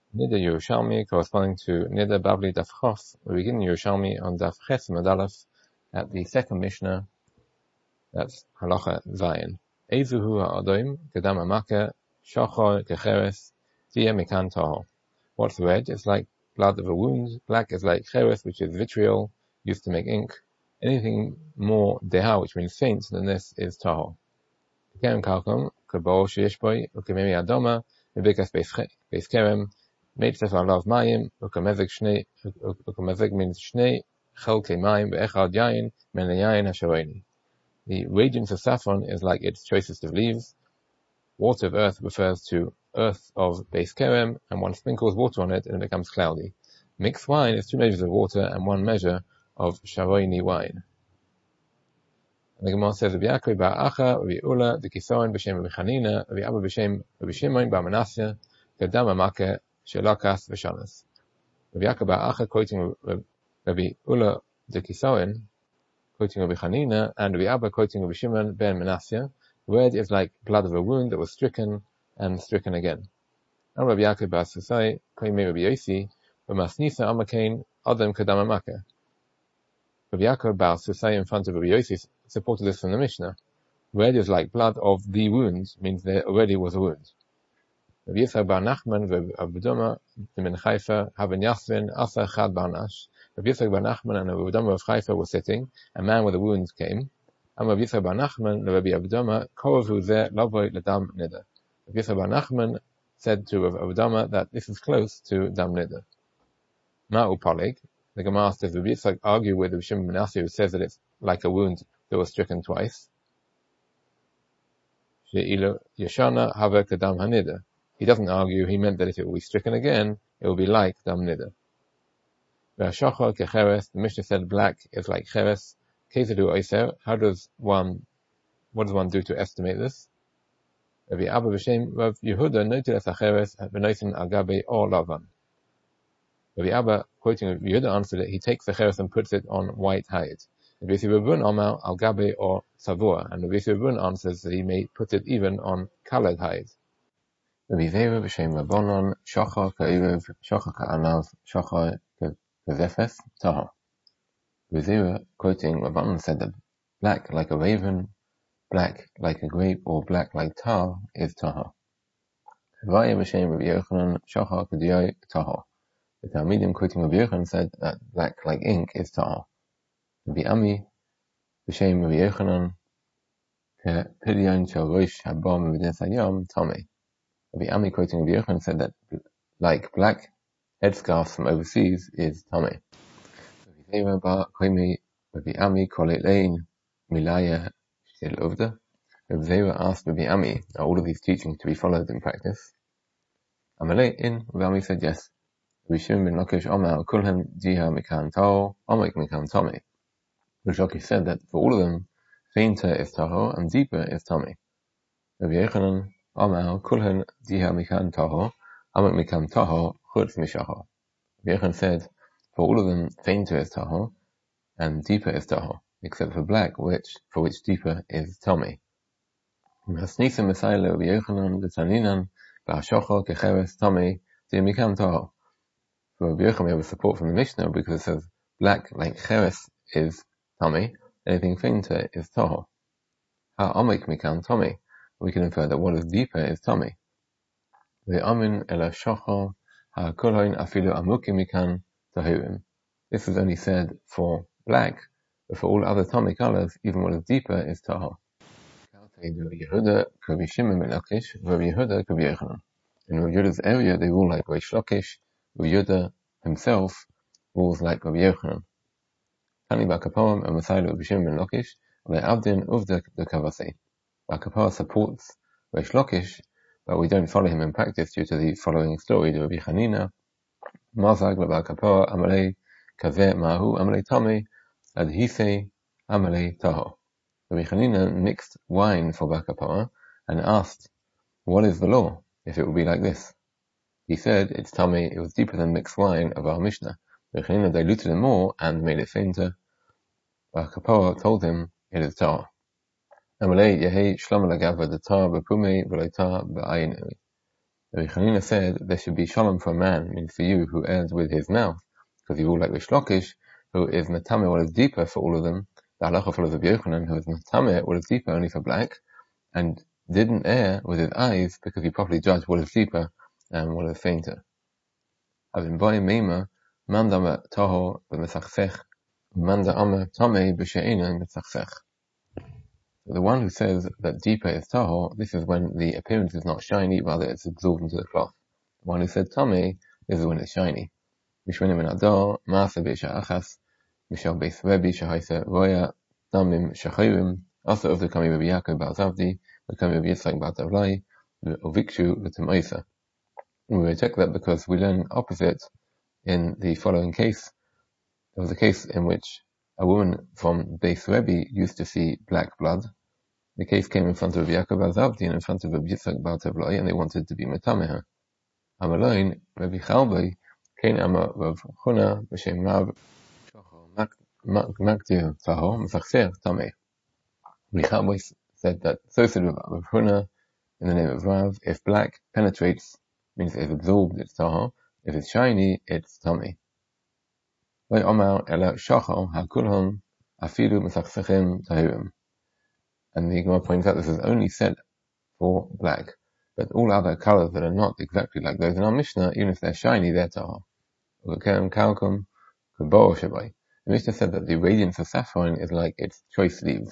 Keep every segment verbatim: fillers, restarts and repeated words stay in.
Nida Yerushalmi corresponding to Nida Babli Daf Chof. We begin Yerushalmi on Daf Ches Medalef at the second Mishnah. That's Halacha Zayin. Ezuhu ha'adoim kedam amaka shachor kecheres tia mikan tahor. What's red is like blood of a wound. Black is like cheres, which is vitriol used to make ink. Anything more deha, which means faint, than this is tahor. Kerem kalkum kabo sheyeshboi ukememi adoma mebikas beis kerem. Meitzef alav mayim ukamezeg shnei ukamezeg means shnei chelkei mayim ve'echad yayin men yayin hashavoni. The radiance of saffron is like its choicest of leaves. Water of earth refers to earth of base kerem, and one sprinkles water on it and it becomes cloudy. Mixed wine is two measures of water and one measure of shavoni wine. And the Gemara says, Rabbi Yaakov bar Acha, Rabbi Ula, the Kisoin b'shem Rabbi Chanina, Rabbi Abba b'shem Rabbi Shimon bar Manasseh, Kedam Amake Shelakas v'Shanas. Rabbi Yaakov bar Acha quoting Rabbi Ula the Kisoin, quoting Rabbi Chanina, and Rabbi Abba quoting Rabbi Shimon ben Manasseh. The word is like blood of a wound that was stricken and stricken again. And Rabbi Yaakov bar Susai, Koimei Rabbi Yossi, V'masnisa Amakain Adam Kedam Amake. Rabbi Yaakov bar Susai in front of Rabbi Yossi supported this from the Mishnah. Red is like blood of the wound, means there already was a wound. Rabbi Yitzchak bar Nachman v'Abu Doma min Haifa haven Yasvin asa chad bar Nash. Rabbi Yitzchak bar Nachman and Abu Doma of Haifa were sitting. A man with a wound came. And Rabbi Yitzchak bar Nachman and Rabbi Abu Doma koravu zeh lavoi ledam nida. Rabbi Yitzchak bar Nachman said to Abu Doma that this is close to dam nida. Ma'u palig. The Gemara says Rabbi Yitzchak argue with Rabbi Shimon ben Manasseh, who says that it's like a wound that was stricken twice. She'ilu yeshana hava kedam hanida. He doesn't argue. He meant that if it will be stricken again, it will be like dam nida. Ve'ashachar kecheres. The Mishnah said black is like cheres. Keizadu oiser. How does one? What does one do to estimate this? Rabbi Abba b'shem Rav Yehuda noted as a cheres v'noisin agabe or lavan. Rabbi Abba, quoting Rabbi Yehuda, answered it. He takes the cheres and puts it on white hide. Rabbi Yisrael Amar al gabe or savur, and Rabbi Yisrael answers that he may put it even on colored hide. Rabbi Zera b'shem Rabbanon shachar ka'erev shachar ka'anav shachar ka'zefes tahor. Rabbi Zera, quoting Rabbanon, said that black like a raven, black like a grape, or black like tar is tahor. Vaya b'shem Rabbi Yochanan shachar k'diyai tahor. The Talmidim, quoting Rabbi Yochanan, said that black like ink is tahor. Rabbi Ami b'shem Rabbi Yochanan k'pidyon shel rosh haba mevines hayam tamei. Rabbi Ami, quoting Rabbi Yochanan, said that like black headscarves from overseas is tamei. Rabbi Zera bar Koimei Rabbi Ami kol elein milaya shel uvda. Rabbi Zera asked Rabbi Ami, are all of these teachings to be followed in practice? Amalei in. Rabbi Ami said yes. Rabbi Shimon ben Lakish Omar kulhem jiha mikan tahor amek mikan tamei. Rish Lakish said that for all of them, fainter is tahor and deeper is tamei. Rabbi Yochanan Amar kulhen diha mikan tahor amek mikan tahor chutz mishachor. Rabbi Yochanan said, for all of them, fainter is tahor and deeper is tahor, except for black, which for which deeper is tamei. Hasnisa Messiah Rabbi Yochanan l'taninan ba'ashochor kecheres tamei diha mikan tahor. For Rabbi Yochanan, we have a support from the Mishnah because it says black like cheres is tamei, anything fainter is tahor. Ha amek mikan tamei. We can infer that what is deeper is tamei. Ve'amin ela shachar ha kolhoin afilu amukim mikan tahirim. This is only said for black, but for all other tamei colors, even what is deeper is tahor. Rabbi Yehuda Rabbi Shimon ben Lakish, Rabbi Yehuda Rabbi Yochanan. In Rabbi Yehuda's area, they rule like Rish Lakish. Rabbi Yehuda himself rules like Rabbi Yochanan. Tani bar Kapara and Messiah Rabbi Shimon ben Lakish, Rabbi Abdin uvda the Kavasei. Bar Kapara supports Rish Lakish, but we don't follow him in practice due to the following story. The Rabbi Chanina, Mazag Bar Kapara Amalei Kaveh Mahu Amalei Tamei Adhisei Amalei Tahor. Rabbi Chanina mixed wine for Bar Kapara and asked, what is the law if it will be like this? He said, it's tamei, it was deeper than mixed wine of our Mishnah. Rabbi Chanina diluted it more and made it fainter. Bar Kapara told him, it is tahor. Amalei Yehei Shlam Lagava the tar b'pumei v'loitar b'ayin. Rabbi Chanina said there should be shalom for a man, means for you, who errs with his mouth, because you all like Rish Lakish, who is Natame, what is deeper for all of them. The halacha follows Rabbi Yochanan, who is Natame, what is deeper only for black, and didn't err with his eyes because he properly judged what is deeper and what is fainter. Having boy Meima, Mandama Taho b'Mesachsech, Manda Ama Tame b'She'ina Mesachsech. The one who says that deeper is Taho, this is when the appearance is not shiny, rather it's absorbed into the cloth. The one who said Tame, this is when it's shiny. Mishwenim and Adar, Maasa B'Isha Achas, Mishal Beis Rebbe Shahaisa Roya, Damim Shachirim, also of the Kami Rabbi Yaakov Bar Zavdi, the Kami Rabbi Yitzchak Bar Tavlai, the Ovikshu L'Tamaisa. We reject that because we learn opposite in the following case. There was a case in which a woman from Beis Rebbe used to see black blood. The case came in front of Rabbi Yaakov Bar Zavdi and in front of Rabbi Yitzchak Bar Tavlai, and they wanted to be metameha. Amaloin, Rabbi Chalbai, Kain Amar Rav Chuna, B'Shem Rav Magdir Taho, Mesachser Tameh. Rabbi Chalbai said that, so said Rav Chuna, in the name of Rav, if black penetrates, means it's absorbed, it's Taho. If it's shiny, it's Tameh. Vai Omar Ela Shachal HaKulhon Afilu Mesachsechim Tahirim. And the Gemara points out this is only said for black, but all other colors that are not exactly like those in our Mishnah, even if they're shiny, they're Tahor. The Mishnah said that the radiance of saffron is like its choice leaves.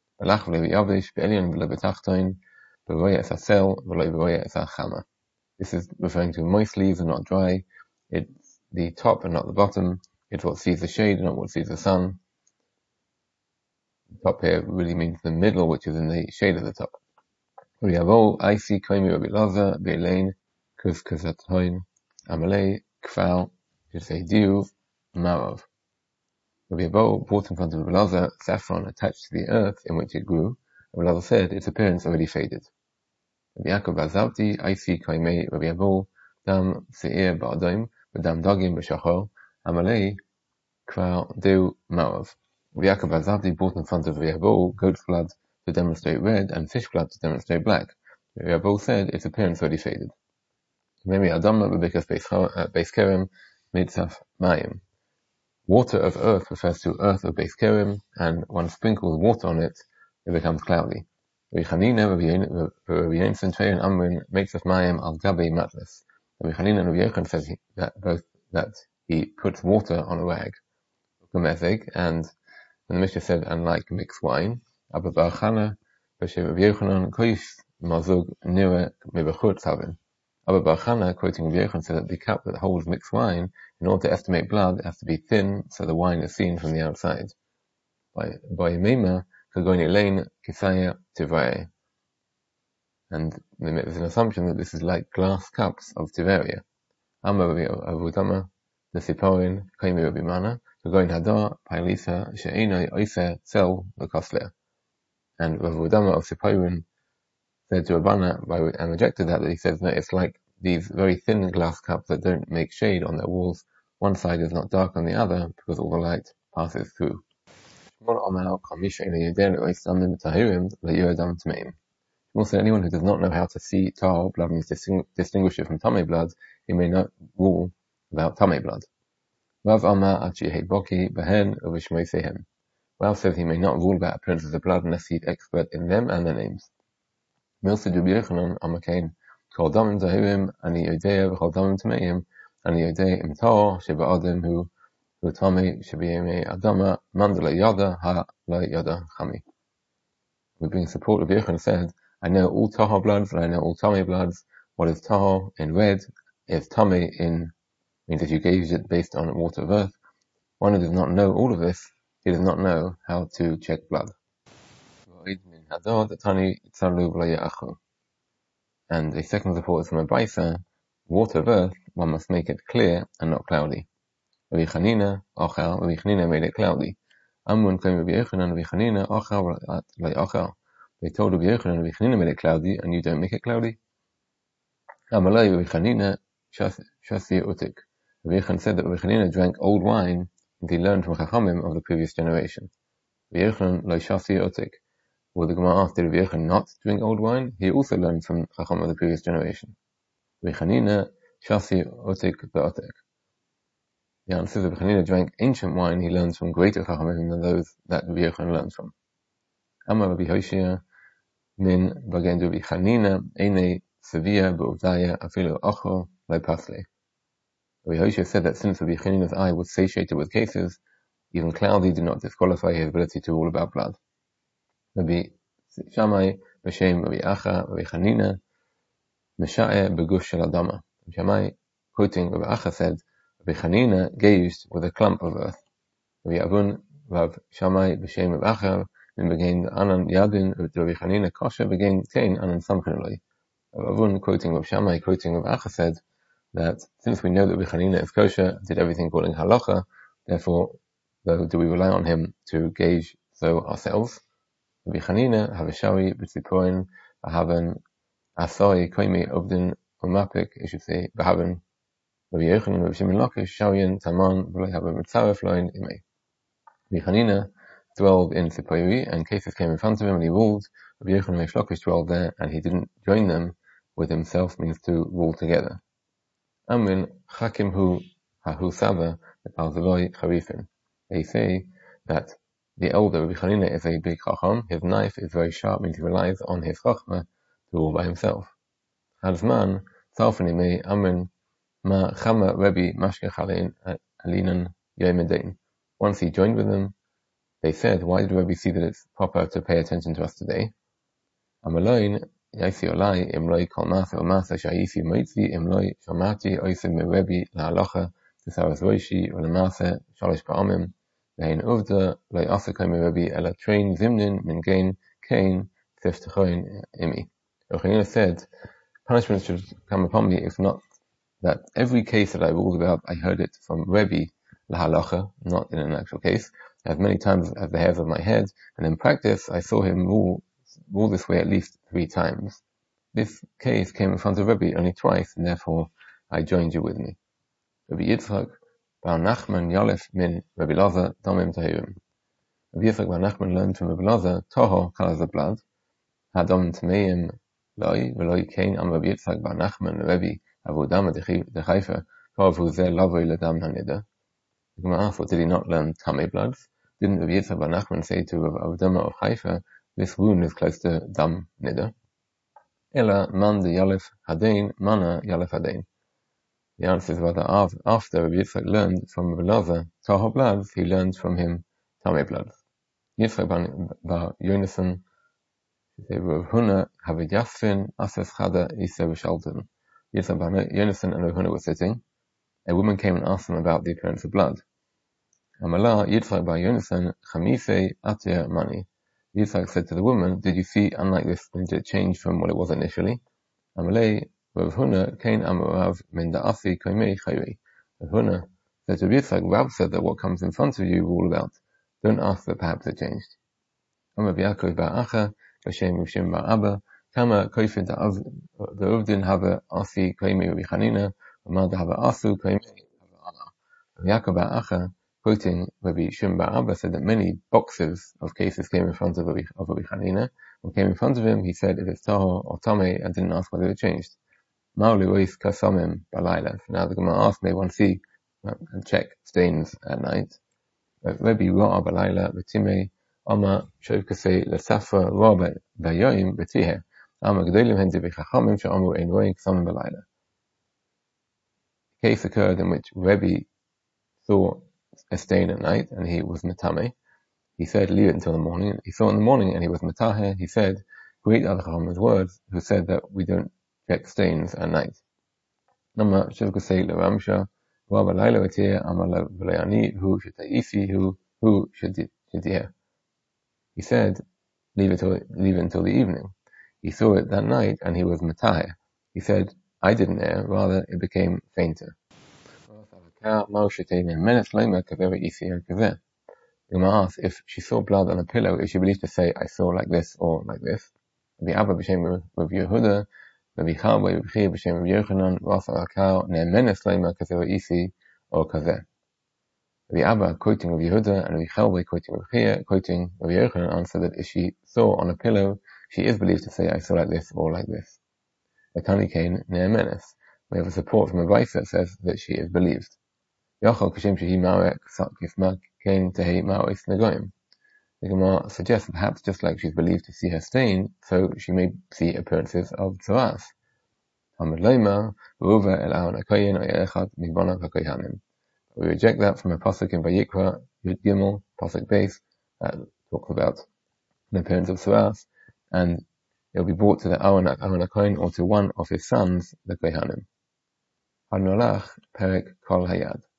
This is referring to moist leaves and not dry. It's the top and not the bottom. It's what sees the shade and not what sees the sun. The top here really means the middle, which is in the shade of the top. I see Kaimi Rabbi Laza, Beilein, Kuz Kuzatoin, Amalei, Kfal, Yisaidiu, Marav. Rabbi Abo brought in front of Rabbi Laza saffron attached to the earth in which it grew. Rabbi Laza said its appearance already faded. Rabbi Yaakov Bazavti, I see Kaimei Rabbi Abo, Dam Seir Ba'adoim, Dam Dagim B'Shachor, Amalei, Kfal Deu Marav. Rabbi Yaakov Bazavti brought in front of Rabbi Abo goat's blood to demonstrate red and fish blood to demonstrate black. Rabbi Abo said its appearance already faded. Maybe Adamna Bebekas Beis Kerem Mitzaf Mayim. Water of earth refers to earth of Beis Kerem, and one sprinkles water on it, it becomes cloudy. Rabbi Chanina, Rabbi Yochanan, and Amrin makes of Mayim al Gabi Matlas. Rabbi Chanina and Rabbi Yochanan says that both that he puts water on a rag, and when the Mishnah said, unlike mixed wine, Abba Bar Chana, Rabbi Yochanan kois mazug nira mibachutz havin. Abba Bar Chana, quoting Rabbi Yochanan, said that the cup that holds mixed wine, in order to estimate blood, has to be thin, so the wine is seen from the outside. By by Meima, Kagoni Lane, Kisaya Tivaye. And there's an assumption that this is like glass cups of Tiveria. Amma Rabbi Avudama, the Siporin, Kaimi Rabbi Mana, Kagoni Hadar, Pailisa, She'ena, Oise, Sel, the Kosler. And Rav Udama of Siporin said to Rabbana, and rejected that, that he says, no, it's like these very thin glass cups that don't make shade on their walls. One side is not dark on the other, because all the light passes through. Also, anyone who does not know how to see Tahor blood means distinguish it from Tameh blood, he may not rule about Tameh blood. Rav Amar Achi Heiboki Behen Uvishmoi Sehem. Rav says he may not rule about appearances of blood unless he's expert in them and their names. Milsa Rabbi Yochanan Amakain Kol Damim Zahirim Ani Yodea V'Kol Damim Tameim Ani Yodea Im Tahor Sheba Adam Hu Hu Tamei Shebiyemei Adama Mandala Yada Ha La Yada Chami. We bring support. Rabbi Yochanan said, I know all Tahor bloods and I know all Tamei bloods. What is Tahor in red is Tamei in, means if you gauge it based on water of earth. One who does not know all of this, he does not know how to check blood. And the second support is from a Baisa, water of earth, one must make it clear and not cloudy. Rabbi Chanina, Ochel, Rabbi Chanina made it cloudy. Amun came Rabbi Yochanan, Rabbi Chanina, Ochel, like Ochel. They told Rabbi Yochanan, Rabbi Chanina made it cloudy, and you don't make it cloudy. Amalai, Rabbi Chanina, Shasi Utik. Rabbi Yochanan said that Rabbi Chanina drank old wine, and he learned from Chachamim of the previous generation. Rabbi Yochanan, Lo Shasi Utik. Well, the Gemara asked, did Rabbi Yochanan not drink old wine? He also learned from Chacham of the previous generation. Rabbi Chanina shasi otik be'otek. The answer is Rabbi Chanina drank ancient wine he learns from greater Chachamim than those that Rabbi Yochanan learns from. Amar Rabbi Hoshea min bagen Rabbi Chanina ene sevia be'uvdaya afilu ocho le'pasle. Rabbi Hoshea said that since Rabbi Chanina's eye was satiated with cases, even cloudy did not disqualify his ability to rule about blood. Rabbi Shammai b'shem Rabbi Acha Rabbi Chanina mesha'eh begush shel adama. Shammai, quoting Rabbi Acha, said, Rabbi Chanina gazed with a clump of earth. Rabbi Avun Rav Shammai b'shem Rabbi Acha min begain anan yadin Rabbi Chanina kosher begain kain anan samchin eloi. Rabbi Avun, quoting Rabbi Shammai, quoting Rabbi Acha, said that since we know that Rabbi Chanina is kosher, did everything according to halacha, therefore, though, do we rely on him to gauge so ourselves? Rabbi Chanina haveshawi b'tzipoin b'haven asoi koimi obdin umapik, you should say b'haven Rabbi Yochanan Rabbi Shimon Lakish shawiyan taman v'lo have mitzaref loin imei. Rabbi Chanina dwelled in Tzipori, and cases came in front of him and he ruled. Rabbi Yochanan Rabbi Lakish dwelled there and he didn't join them with himself, means to rule together. Amrin chakim hu hahu sava epalzavoi charifin. They say that the elder Rabbi Chanina is a big chacham. His knife is very sharp, means he relies on his chachma to rule by himself. Hazman salfanime amrin ma chama Rebbe mashkech alinan yomedain. Once he joined with them, they said, "Why did Rebbe see that it's proper to pay attention to us today?" Amaloin yaisi olai imloi kol masa o masa shayisi moitzi imloi shamati oisim me Rebbe lahalacha t'saras roishi u'lemasa shalosh pa'amim. Vein uvda loi asakai me Rebbe ela train zimnin min gain kain teftechoin imi. Yochanan said, punishment should come upon me if not that every case that I ruled about, I heard it from Rebbe lahalacha, not in an actual case, as many times as the hairs of my head, and in practice I saw him rule, rule this way at least three times. This case came in front of Rebbe only twice, and therefore I joined you with me. Rabbi Yitzchak bar Nachman Yalef min Rabbi Lazar Domim Tahirim. Rabbi Yitzchak bar Nachman learned from Rabbi Lazar, Toho colors of blood, Hadom Tameim Loi, Veloi Kain Am Rabbi Yitzchak bar Nachman Rebbe Avodama dechayfa Kov hu zeh lavoi ledam hanida. The Gemara asked, what did he not learn tamei bloods? Didn't Rabbi Yitzchak bar Nachman say to Avodama of Haifa, this wound is close to dam nida? Ela man de yalef hadain, mana yalef hadain. The answer is rather after Rabbi Yitzchak learned from Rabbi Lazar Taho bloods, he learned from him tamei bloods. Yitzchak bar Yonasan, Rav Huna havidyasin ases chada isa v'shalton. Yitzchak bar Yonasan and Rav Huna were sitting. A woman came and asked them about the appearance of blood. Amala Yitzchak bar Yonasan chamisei atir mani. Yitzchak said to the woman, did you see, unlike this, did it change from what it was initially? Amalei Rav Huna kain amarav min da'asi koimei chayri. Rav Huna said to Yitzchak, Rav said that what comes in front of you you rule about. Don't ask that perhaps it changed. Amar Yaakov bar Acha b'shem Rav Shimon bar Abba kama koifid da'uvdin hava asi koimei Rabbi Chanina v'ma da'hava asu koimei hava ala. Yaakov bar Acha, quoting Rabbi Shimon bar Abba, said that many boxes of cases came in front of Rabbi, of Rabbi Chanina. What came in front of him, he said, if it's Taho or Tamei, and didn't ask whether it changed. Ma'uli ois kasamim balayla. Now the Gemara asked, may one see and check stains at night? Rabbi Ra'a balayla v'timei Ama shovkasei l'safa Ra'a b'yoyim b'tiheh. Ama g'dolim hen divrei chachamim she'amu ein ro'in kasamim balayla. A case occurred in which Rabbi saw a stain at night and he was metame. He said, leave it until the morning. He saw it in the morning and he was metahe. He said, great other Chachamim's words, who said that we don't check stains at night. Nama shavkasei l'ramsha Ra'a balayla v'tiheh ama v'layani hu sheta'isi hu hu shetiheh. He said, leave it, till, leave it until the evening. He saw it that night and he was metahe. He said, I didn't err, rather it became fainter. The Gemara asks, if she saw blood on a pillow, is she believed to say, I saw like this or like this? Rabbi Abba b'shem Rav Yehuda, Rabbi Chabwa b'chir b'shem Rav Yochanan, Ras al-Akar, ne'emenes leima kazeh isi or kazeh. Rabbi Abba, quoting Rav Yehuda, and Rabbi Chabwa, quoting Rav Chir, quoting Rav Yochanan, answered that if she saw on a pillow, she is believed to say, I saw like this or like this. Atani kain ne'emenes. We have a support from a Brisa that says that she is believed. Yachol Kashem Shehi Marek Sakif Makein Tehi Maois Nagoyim. The Gemara suggests that perhaps just like she's believed to see her stain, so she may see appearances of Tzaras. We reject that from a pasuk in Vayikra, Yud Gimel, pasuk base, that talks about the appearance of Tzaras, and it will be brought to the Aaron HaKohen or to one of his sons, the Kohanim. Hanolach Perek Kol Hayad.